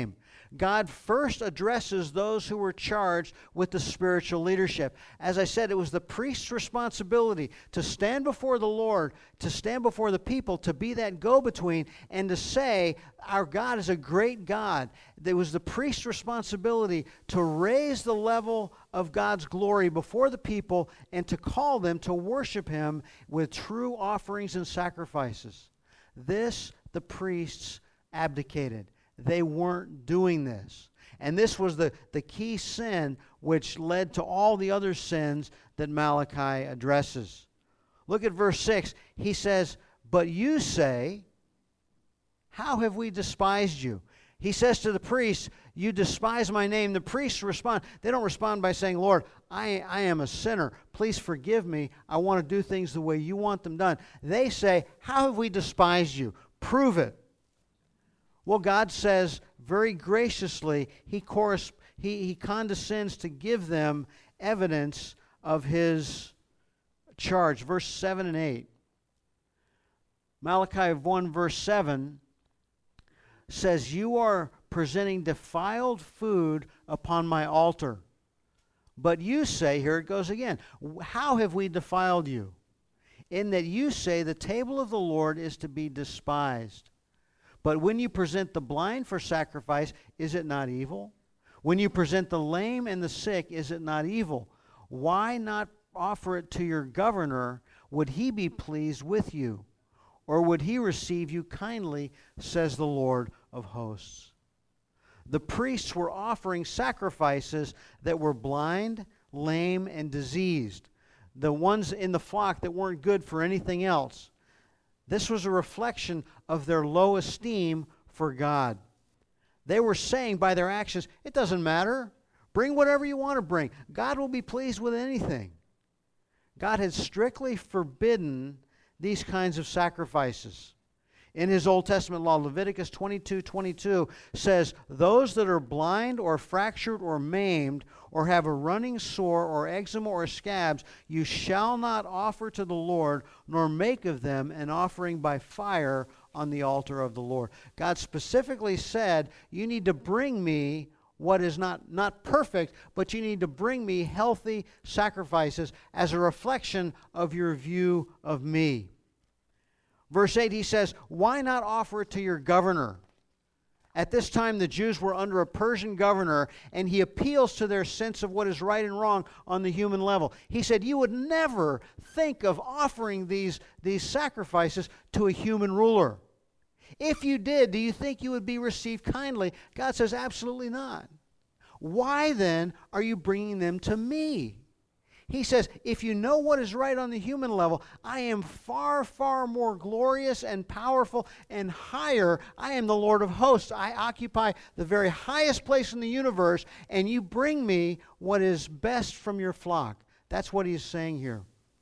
God first addresses those who were charged with the spiritual leadership. As I said, it was the priest's responsibility to stand before the Lord, to stand before the people, to be that go-between, and to say, our God is a great God. It was the priest's responsibility to raise the level of God's glory before the people and to call them to worship Him with true offerings and sacrifices. This, the priests abdicated. They weren't doing this. And this was the, the key sin which led to all the other sins that Malachi addresses. Look at verse six. He says, "But you say, how have we despised you?" He says to the priests, "You despise my name." The priests respond. They don't respond by saying, "Lord, I, I am a sinner. Please forgive me. I want to do things the way you want them done." They say, "How have we despised you? Prove it." Well, God says very graciously, he, corres- he, he condescends to give them evidence of His charge. Verse seven and eight. Malachi one verse seven says, "You are presenting defiled food upon my altar. But you say," here it goes again, "how have we defiled you? In that you say the table of the Lord is to be despised. But when you present the blind for sacrifice, is it not evil? When you present the lame and the sick, is it not evil? Why not offer it to your governor? Would he be pleased with you? Or would he receive you kindly, says the Lord of hosts?" The priests were offering sacrifices that were blind, lame, and diseased. The ones in the flock that weren't good for anything else. This was a reflection of their low esteem for God. They were saying by their actions, it doesn't matter. Bring whatever you want to bring. God will be pleased with anything. God had strictly forbidden these kinds of sacrifices. In His Old Testament law, Leviticus twenty-two twenty-two says, "Those that are blind or fractured or maimed or have a running sore or eczema or scabs, you shall not offer to the Lord, nor make of them an offering by fire on the altar of the Lord." God specifically said, you need to bring me what is not, not perfect, but you need to bring me healthy sacrifices as a reflection of your view of me. Verse eight, he says, "Why not offer it to your governor?" At this time, the Jews were under a Persian governor, and he appeals to their sense of what is right and wrong on the human level. He said, you would never think of offering these, these sacrifices to a human ruler. If you did, do you think you would be received kindly? God says, absolutely not. Why then are you bringing them to me? He says, if you know what is right on the human level, I am far, far more glorious and powerful and higher. I am the Lord of hosts. I occupy the very highest place in the universe, and you bring me what is best from your flock. That's what he's saying here.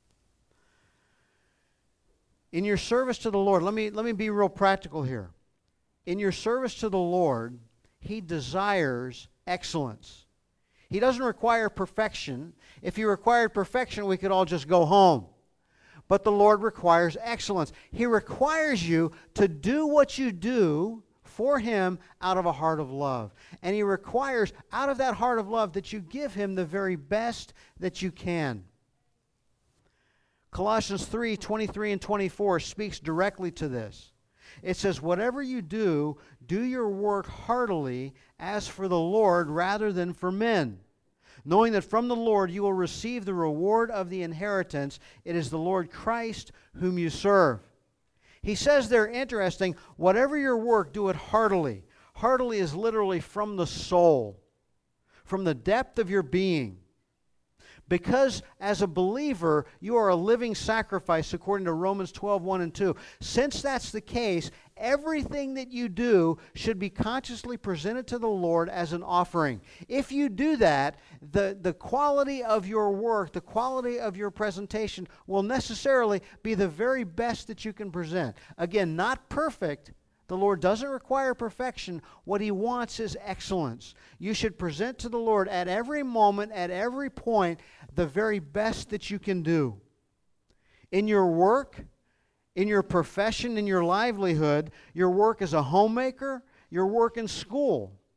In your service to the Lord, let me, let me be real practical here. In your service to the Lord, He desires excellence. He doesn't require perfection. If He required perfection, we could all just go home. But the Lord requires excellence. He requires you to do what you do for Him out of a heart of love. And He requires out of that heart of love that you give Him the very best that you can. Colossians three twenty-three and twenty-four speaks directly to this. It says, "Whatever you do, do your work heartily as for the Lord rather than for men, knowing that from the Lord you will receive the reward of the inheritance. It is the Lord Christ whom you serve." He says there, interesting, whatever your work, do it heartily. Heartily is literally from the soul, from the depth of your being. Because as a believer, you are a living sacrifice according to Romans twelve, one and two. Since that's the case, everything that you do should be consciously presented to the Lord as an offering. If you do that, the, the quality of your work, the quality of your presentation will necessarily be the very best that you can present. Again, not perfect. The Lord doesn't require perfection. What He wants is excellence. You should present to the Lord at every moment, at every point, the very best that you can do. In your work, in your profession, in your livelihood, your work as a homemaker, your work in school,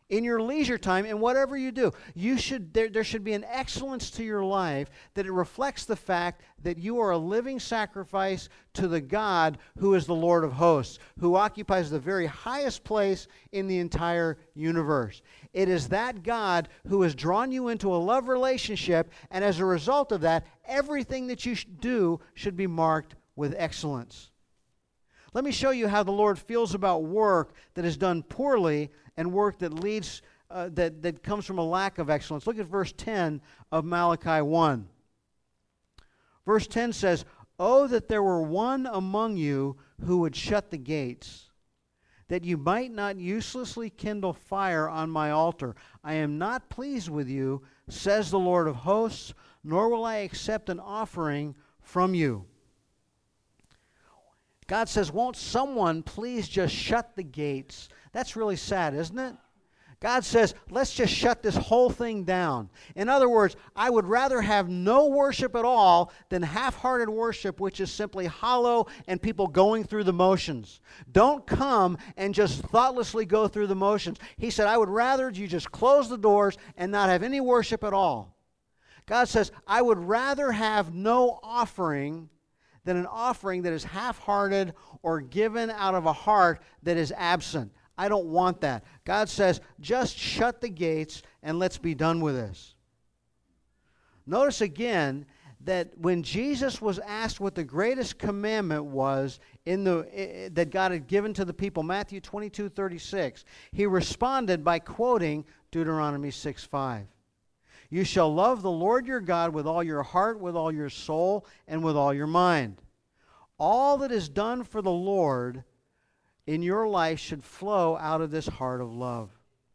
In your leisure time, and whatever you do, you should there, there should be an excellence to your life that it reflects the fact that you are a living sacrifice to the God who is the Lord of hosts, who occupies the very highest place in the entire universe. It is that God who has drawn you into a love relationship, and as a result of that, everything that you do should be marked with excellence. Let me show you how the Lord feels about work that is done poorly and work that leads uh, that, that comes from a lack of excellence. Look at verse ten of Malachi one. Verse ten says, "Oh, that there were one among you who would shut the gates, that you might not uselessly kindle fire on my altar. I am not pleased with you, says the Lord of hosts, nor will I accept an offering from you." God says, won't someone please just shut the gates? That's really sad, isn't it? God says, let's just shut this whole thing down. In other words, I would rather have no worship at all than half-hearted worship, which is simply hollow and people going through the motions. Don't come and just thoughtlessly go through the motions. He said, I would rather you just close the doors and not have any worship at all. God says, I would rather have no offering than an offering that is half-hearted or given out of a heart that is absent. I don't want that. God says, just shut the gates and let's be done with this. Notice again that when Jesus was asked what the greatest commandment was in the that God had given to the people, Matthew twenty-two thirty-six, he responded by quoting Deuteronomy six five. You shall love the Lord your God with all your heart, with all your soul, and with all your mind. All that is done for the Lord in your life should flow out of this heart of love.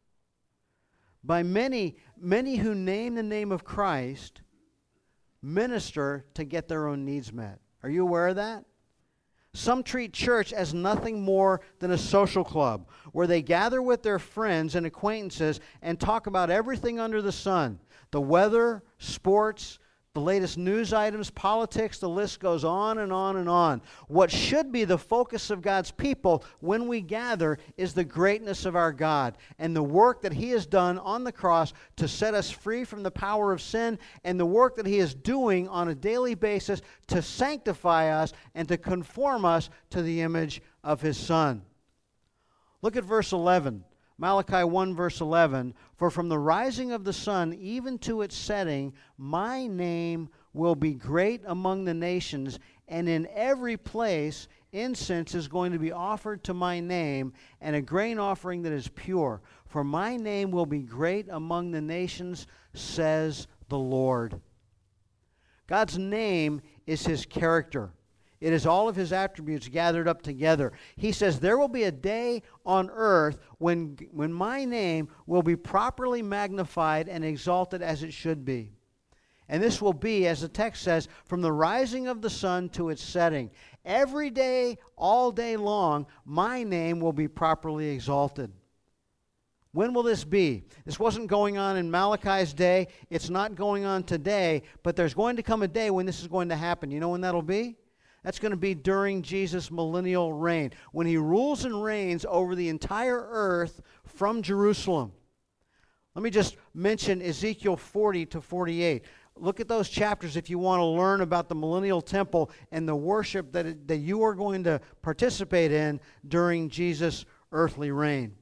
By many, many who name the name of Christ minister to get their own needs met. Are you aware of that? Some treat church as nothing more than a social club where they gather with their friends and acquaintances and talk about everything under the sun. The weather, sports, the latest news items, politics, the list goes on and on and on. What should be the focus of God's people when we gather is the greatness of our God and the work that He has done on the cross to set us free from the power of sin, and the work that He is doing on a daily basis to sanctify us and to conform us to the image of His Son. Look at verse eleven. Malachi one verse eleven, for from the rising of the sun even to its setting, my name will be great among the nations, and in every place incense is going to be offered to my name, and a grain offering that is pure. For my name will be great among the nations, says the Lord. God's name is His character. It is all of His attributes gathered up together. He says, there will be a day on earth when, when my name will be properly magnified and exalted as it should be. And this will be, as the text says, from the rising of the sun to its setting. Every day, all day long, my name will be properly exalted. When will this be? This wasn't going on in Malachi's day. It's not going on today. But there's going to come a day when this is going to happen. You know when that'll be? That's going to be during Jesus' millennial reign, when He rules and reigns over the entire earth from Jerusalem. Let me just mention Ezekiel forty to forty-eight. Look at those chapters if you want to learn about the millennial temple and the worship that, it, that you are going to participate in during Jesus' earthly reign.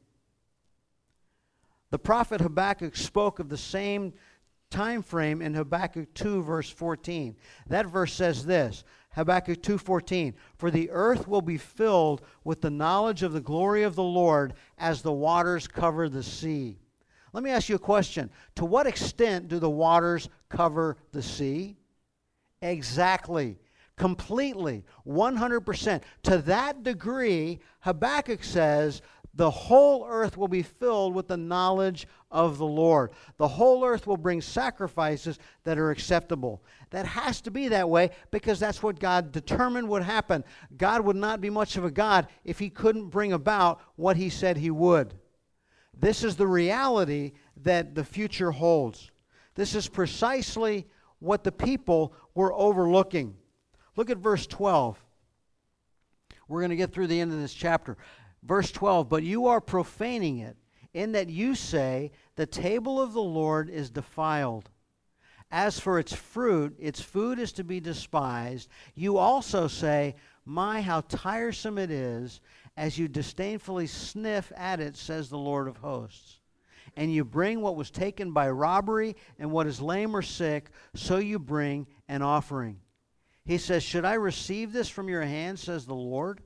The prophet Habakkuk spoke of the same time frame in Habakkuk two verse fourteen. That verse says this, Habakkuk two fourteen, for the earth will be filled with the knowledge of the glory of the Lord as the waters cover the sea. Let me ask you a question. To what extent do the waters cover the sea? Exactly. Completely. one hundred percent. To that degree, Habakkuk says, the whole earth will be filled with the knowledge of the Lord. The whole earth will bring sacrifices that are acceptable. That has to be that way because that's what God determined would happen. God would not be much of a God if He couldn't bring about what He said He would. This is the reality that the future holds. This is precisely what the people were overlooking. Look at verse twelve. We're going to get through the end of this chapter. Verse twelve, but you are profaning it in that you say, the table of the Lord is defiled. As for its fruit, its food is to be despised. You also say, my, how tiresome it is, as you disdainfully sniff at it, says the Lord of hosts. And you bring what was taken by robbery and what is lame or sick, so you bring an offering. He says, should I receive this from your hand, says the Lord?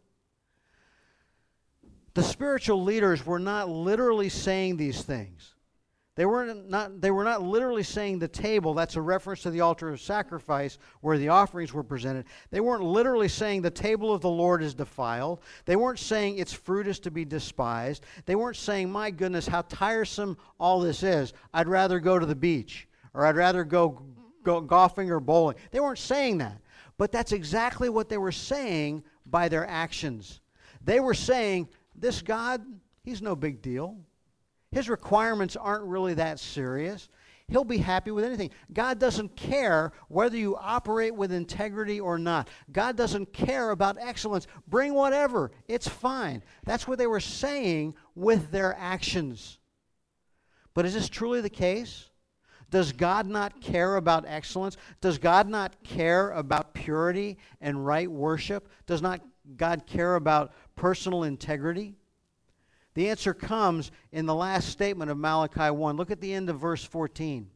The spiritual leaders were not literally saying these things. They weren't not, they were not literally saying the table. That's a reference to the altar of sacrifice where the offerings were presented. They weren't literally saying the table of the Lord is defiled. They weren't saying its fruit is to be despised. They weren't saying, my goodness, how tiresome all this is. I'd rather go to the beach, or I'd rather go, go golfing or bowling. They weren't saying that. But that's exactly what they were saying by their actions. They were saying, this God, he's no big deal. His requirements aren't really that serious. He'll be happy with anything. God doesn't care whether you operate with integrity or not. God doesn't care about excellence. Bring whatever. It's fine. That's what they were saying with their actions. But is this truly the case? Does God not care about excellence? Does God not care about purity and right worship? Does not God care about personal integrity? The answer comes in the last statement of Malachi one. Look at the end of verse fourteen.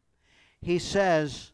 He says,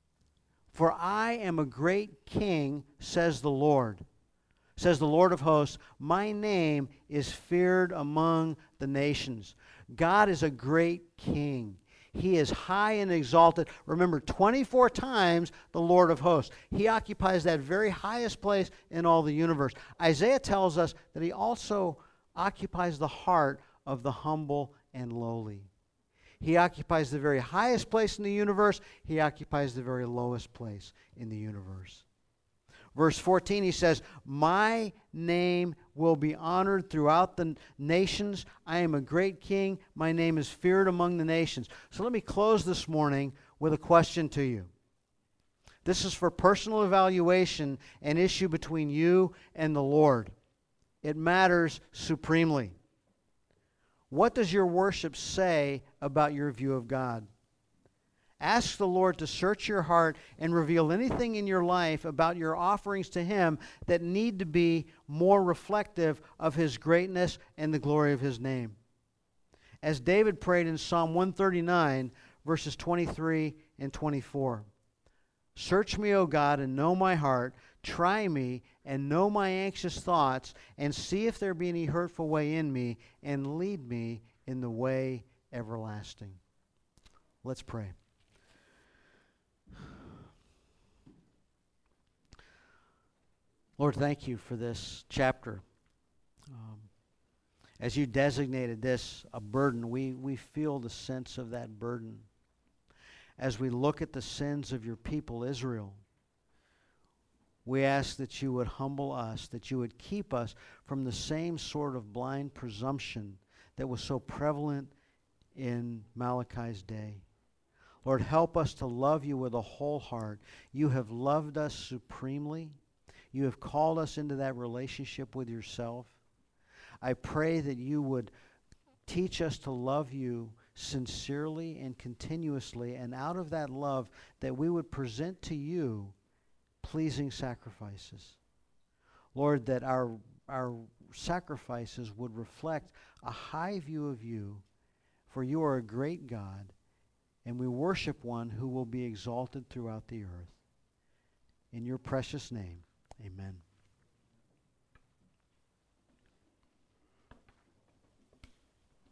for I am a great king, says the Lord. Says the Lord of hosts, my name is feared among the nations. God is a great king. He is high and exalted. Remember, twenty-four times the Lord of hosts. He occupies that very highest place in all the universe. Isaiah tells us that he also occupies the heart of the humble and lowly. He occupies the very highest place in the universe. He occupies the very lowest place in the universe. Verse fourteen, he says, my name will be honored throughout the nations. I am a great king. My name is feared among the nations. So let me close this morning with a question to you. This is for personal evaluation, an issue between you and the Lord. It matters supremely. What does your worship say about your view of God? Ask the Lord to search your heart and reveal anything in your life about your offerings to Him that need to be more reflective of His greatness and the glory of His name. As David prayed in Psalm one thirty-nine, verses twenty-three and twenty-four. Search me, O God, and know my heart. Try me and know my anxious thoughts, and see if there be any hurtful way in me, and lead me in the way everlasting. Let's pray. Lord, thank you for this chapter. Um, as you designated this a burden, we, we feel the sense of that burden. As we look at the sins of your people, Israel, we ask that you would humble us, that you would keep us from the same sort of blind presumption that was so prevalent in Malachi's day. Lord, help us to love you with a whole heart. You have loved us supremely. You have called us into that relationship with yourself. I pray that you would teach us to love you sincerely and continuously, and out of that love that we would present to you pleasing sacrifices. Lord, that our, our sacrifices would reflect a high view of you, for you are a great God, and we worship one who will be exalted throughout the earth. In your precious name, amen.